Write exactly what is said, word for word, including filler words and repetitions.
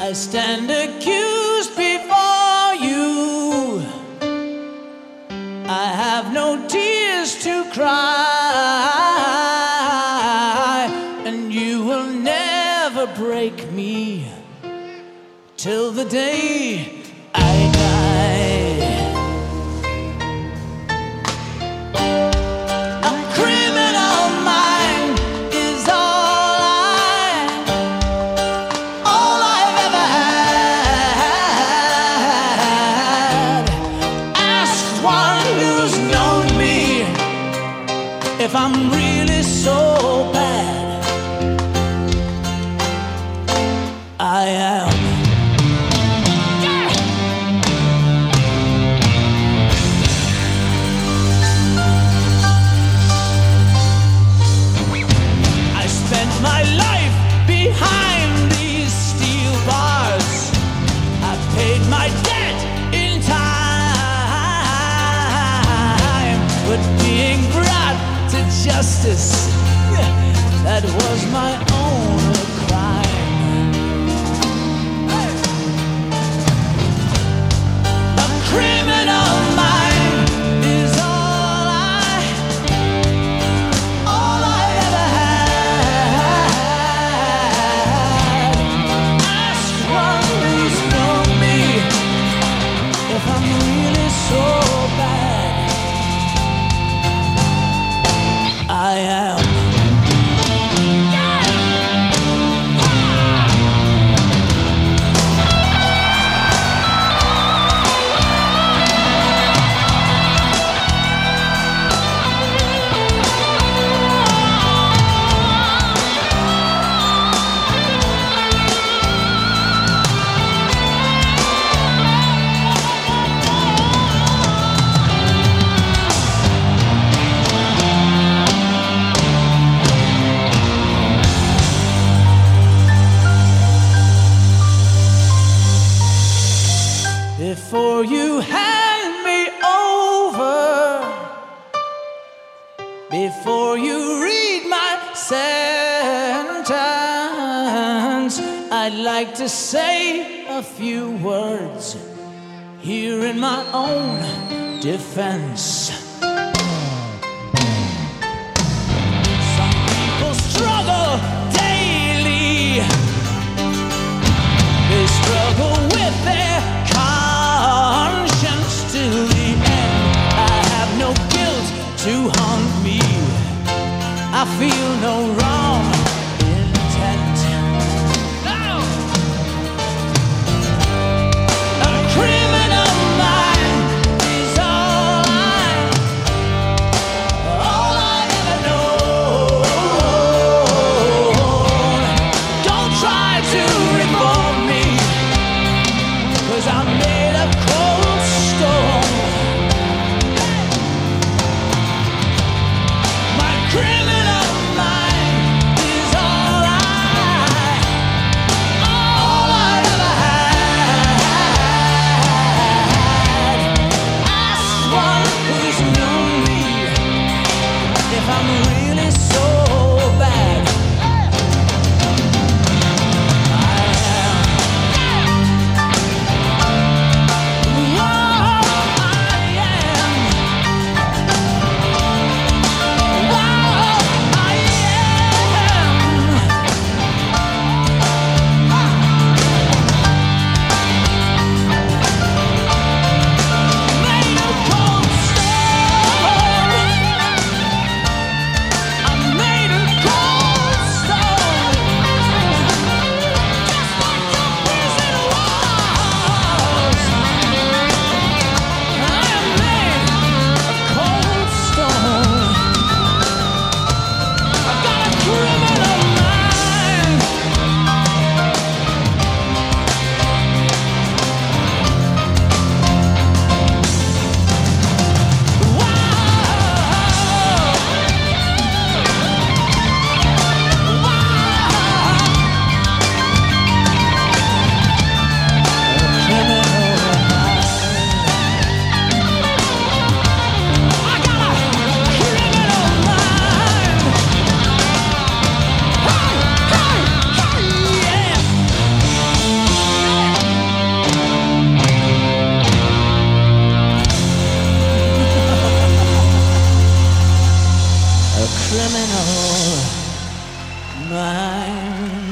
I stand accused before you. I have no tears to cry, and you will never break me till the day I die. A criminal mind is all I, all I've ever had. Ask one who's known me if I'm really so bad. I am. I spent my life behind these steel bars. I paid my debt in time, but being brought to justice, that was my own crime. A criminal mind is all I, all I ever had. Ask one who's known me if I'm really so bad. I am. Before you hand me over, before you read my sentence, I'd like to say a few words here in my own defense. Some people struggle daily. They struggle with their conscience till the end. I have no guilt to haunt me. I feel no wrong intent. No! A criminal mind is all I, all I ever known. Don't try to reform me, 'cause I'm made of cold stone. My criminal mind criminal mind.